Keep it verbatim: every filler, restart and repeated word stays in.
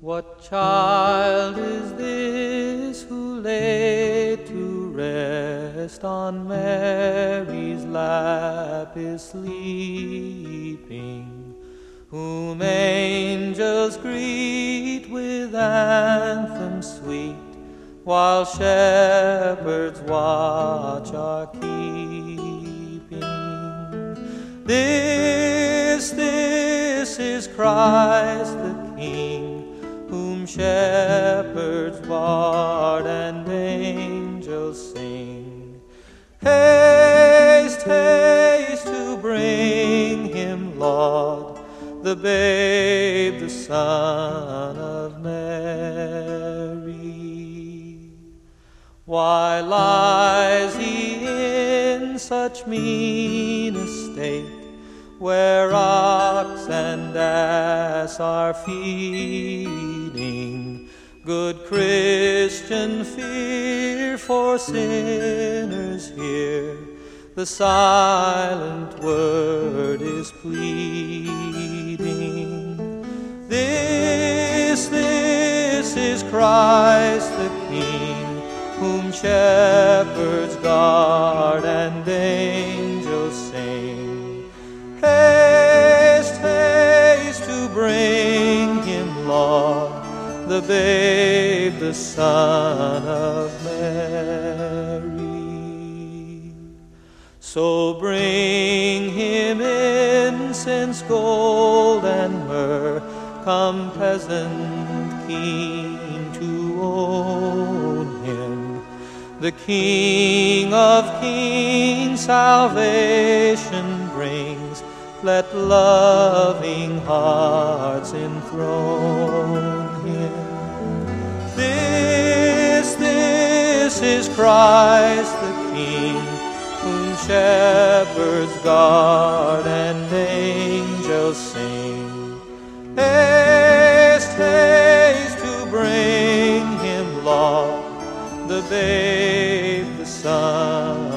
What child is this who laid to rest on Mary's lap is sleeping, whom angels greet with anthems sweet, while shepherds watch are keeping? This, this is Christ the King, whom shepherds guard and angels sing. Haste, haste to bring him, Lord, the babe, the Son of Mary. Why lies he in such mean estate, where ox and ass are feeding? Good Christian, fear for sinners here, the silent word is pleading. This, this is Christ the King, whom shepherds guard and angels sing. Haste, haste to bring him, Lord, the babe, the Son of Mary. So bring him incense, gold, and myrrh. Come, peasant, keen to own him, the King of kings, salvation brings. Let loving hearts enthrone him. This, this is Christ the King, whom shepherds guard and angels sing. Haste, haste to bring him, Lord, the babe, the Son